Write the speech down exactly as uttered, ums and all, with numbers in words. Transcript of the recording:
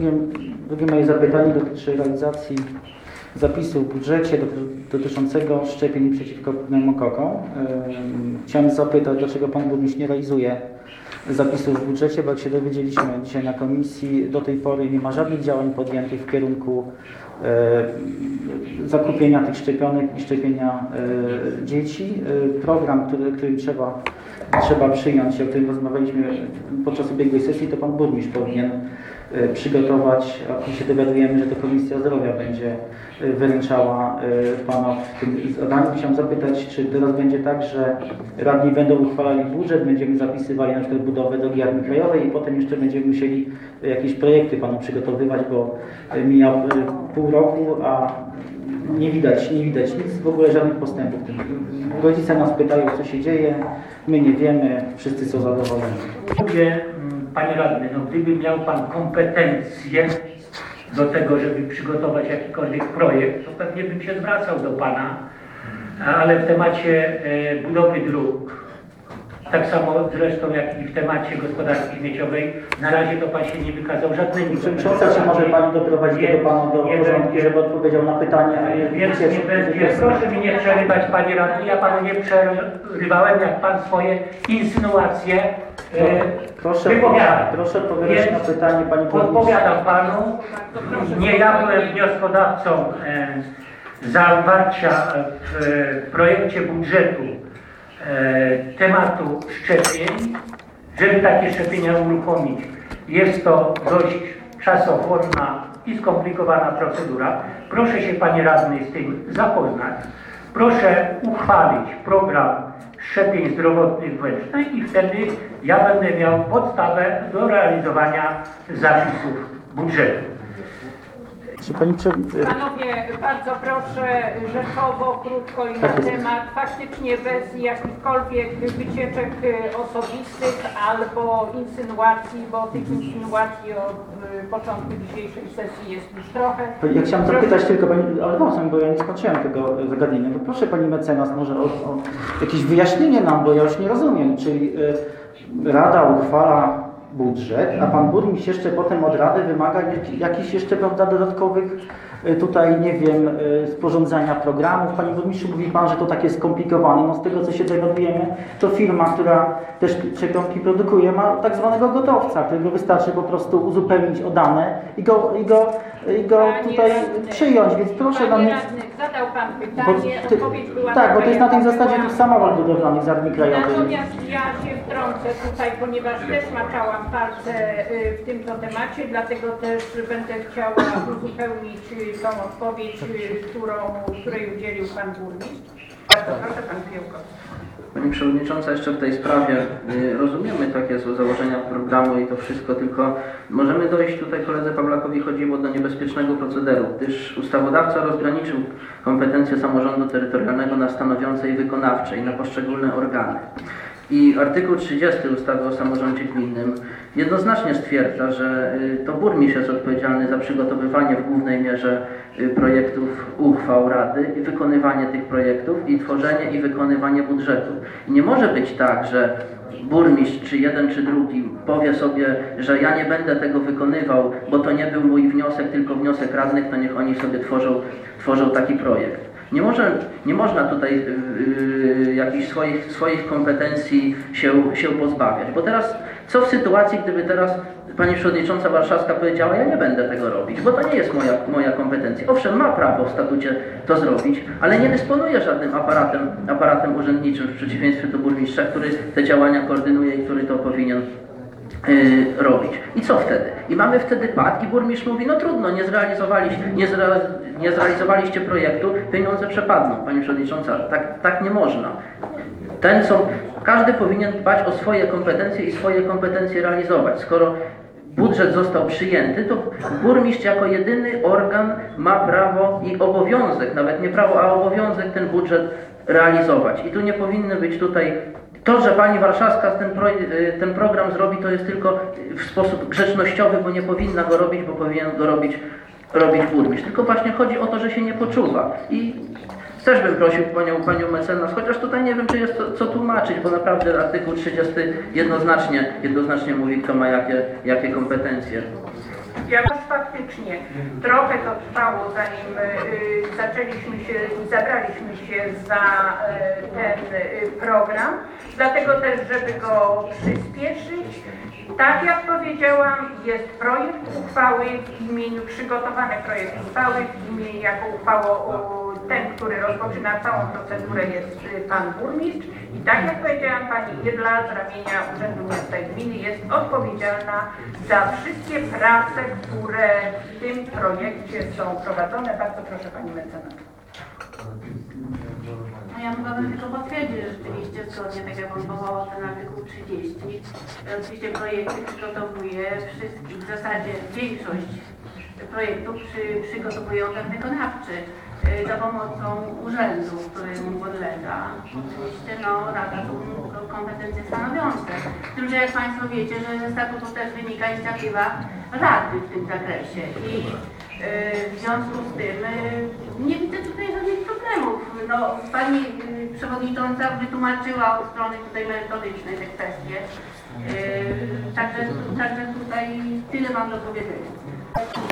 drugie, drugie moje zapytanie dotyczy realizacji zapisu w budżecie dotyczącego szczepień przeciwko pneumokokom. Chciałem zapytać, dlaczego Pan Burmistrz nie realizuje zapisów w budżecie, bo jak się dowiedzieliśmy dzisiaj na komisji, do tej pory nie ma żadnych działań podjętych w kierunku zakupienia tych szczepionek i szczepienia dzieci. Program, który, który trzeba, trzeba przyjąć, o którym rozmawialiśmy podczas ubiegłej sesji, to Pan Burmistrz powinien przygotować, a my się dowiadujemy, że to Komisja Zdrowia będzie wyręczała Pana w tym zadaniu. Chciałem zapytać, czy teraz będzie tak, że radni będą uchwalali budżet, będziemy zapisywali na przykład budowę drogi Armii Krajowej i potem jeszcze będziemy musieli jakieś projekty Panu przygotowywać, bo mija pół roku, a nie widać, nie widać nic, w ogóle żadnych postępów. Rodzice nas pytają, co się dzieje, my nie wiemy, wszyscy są zadowoleni. Panie radny, no gdyby miał Pan kompetencje do tego, żeby przygotować jakikolwiek projekt, to pewnie bym się zwracał do Pana, ale w temacie e, budowy dróg, tak samo zresztą jak i w temacie gospodarki śmieciowej, na razie to Pan się nie wykazał żadnymi. Przewodnicząca, czy może Pani doprowadzić do Pana do porządku, żeby odpowiedział na pytanie? Więc nie będzie, proszę mi nie przerywać, Panie radny, ja Panu nie przerywałem, jak Pan swoje insynuacje e, Proszę, wypowiada. proszę odpowiedzieć na pytanie Pani Burmistrz. Odpowiadam Panu, nie ja byłem wnioskodawcą e, zawarcia w e, projekcie budżetu e, tematu szczepień, żeby takie szczepienia uruchomić. Jest to dość czasochłonna i skomplikowana procedura. Proszę się Panie Radny z tym zapoznać. Proszę uchwalić program szczepień zdrowotnych w Łęcznej i wtedy ja będę miał podstawę do realizowania zapisów budżetu. Czy pani prze... Panowie, bardzo proszę, rzeczowo, krótko i na temat, faktycznie bez jakichkolwiek wycieczek osobistych albo insynuacji, bo tych insynuacji od początku dzisiejszej sesji jest już trochę. Ja chciałem zapytać tylko Pani, ale właśnie, bo ja nie skończyłem tego zagadnienia, to proszę Pani mecenas może o, o jakieś wyjaśnienie nam, bo ja już nie rozumiem, czyli y, Rada uchwala budżet, a Pan Burmistrz jeszcze potem od Rady wymaga jakichś jeszcze, prawda, dodatkowych tutaj, nie wiem, sporządzania programów. Panie Burmistrzu, mówi Pan, że to takie skomplikowane. No z tego, co się dowiadujemy, to firma, która też szczepionki produkuje, ma tak zwanego gotowca, którego wystarczy po prostu uzupełnić o dane i go, i go, i go tutaj radny, przyjąć, więc proszę nam nie... Zadał Pan pytanie, ty, odpowiedź była tak, taka, bo to jest na tej była... zasadzie tych samolot budowlanych z Armii Krajowej. Natomiast ja się wtrącę tutaj, ponieważ też maczałam palce w tym to temacie, dlatego też będę chciała uzupełnić tą odpowiedź, którą, której udzielił Pan Burmistrz. Bardzo proszę, Pan Piołkowski. Pani Przewodnicząca, jeszcze w tej sprawie rozumiemy takie są założenia programu i to wszystko, tylko możemy dojść, tutaj koledze Pawlakowi chodziło do niebezpiecznego procederu, gdyż ustawodawca rozgraniczył kompetencje samorządu terytorialnego na stanowiące i wykonawcze i na poszczególne organy. I artykuł trzydziesty ustawy o samorządzie gminnym jednoznacznie stwierdza, że to burmistrz jest odpowiedzialny za przygotowywanie w głównej mierze projektów uchwał Rady i wykonywanie tych projektów i tworzenie i wykonywanie budżetu. I nie może być tak, że burmistrz, czy jeden, czy drugi powie sobie, że ja nie będę tego wykonywał, bo to nie był mój wniosek, tylko wniosek radnych, to niech oni sobie tworzą, tworzą taki projekt. Nie, może, nie można tutaj yy, jakichś swoich, swoich kompetencji się, się pozbawiać, bo teraz co w sytuacji, gdyby teraz Pani Przewodnicząca Warszawska powiedziała, ja nie będę tego robić, bo to nie jest moja, moja kompetencja. Owszem, ma prawo w statucie to zrobić, ale nie dysponuje żadnym aparatem, aparatem urzędniczym w przeciwieństwie do burmistrza, który te działania koordynuje i który to powinien Yy, robić. I co wtedy? I mamy wtedy pad i burmistrz mówi, no trudno, nie zrealizowaliście, nie, zre, nie zrealizowaliście projektu, pieniądze przepadną. Pani Przewodnicząca, tak, tak nie można. Ten, co, każdy powinien dbać o swoje kompetencje i swoje kompetencje realizować. Skoro budżet został przyjęty, to burmistrz jako jedyny organ ma prawo i obowiązek, nawet nie prawo, a obowiązek ten budżet realizować. I tu nie powinny być tutaj to, że Pani Warszawska ten, pro, ten program zrobi, to jest tylko w sposób grzecznościowy, bo nie powinna go robić, bo powinien go robić, robić burmistrz. Tylko właśnie chodzi o to, że się nie poczuwa. I też bym prosił Panią, panią mecenas, chociaż tutaj nie wiem, czy jest to, co tłumaczyć, bo naprawdę artykuł trzydziesty jednoznacznie, jednoznacznie mówi, kto ma jakie, jakie kompetencje. Jakoś faktycznie trochę to trwało, zanim y, zaczęliśmy się, zabraliśmy się za y, ten y, program, dlatego też, żeby go przyspieszyć, tak jak powiedziałam, jest projekt uchwały w imieniu, przygotowany projekt uchwały w imieniu, jako uchwało ten, który rozpoczyna całą procedurę, jest pan burmistrz i tak jak powiedziałam, pani Irla z ramienia Urzędu Miasta i Gminy jest odpowiedzialna za wszystkie prace, które w tym projekcie są prowadzone. Bardzo proszę pani mecenas. No ja mogłabym tylko potwierdzić, że rzeczywiście zgodnie, tak jak pan powołał ten artykuł trzydzieści, oczywiście projekty przygotowuje wszystkich, w zasadzie większość projektów przy, przygotowuje organ wykonawczy za pomocą urzędu, któremu podlega. Oczywiście no, Rada są kompetencje stanowiące. Z tym, że jak Państwo wiecie, że ze statutu też wynika inicjatywa Rady w tym zakresie i yy, w związku z tym yy, nie widzę tutaj żadnych problemów. No, Pani yy, Przewodnicząca wytłumaczyła od strony tutaj merytorycznej te kwestie. Yy, także, także tutaj tyle mam do powiedzenia.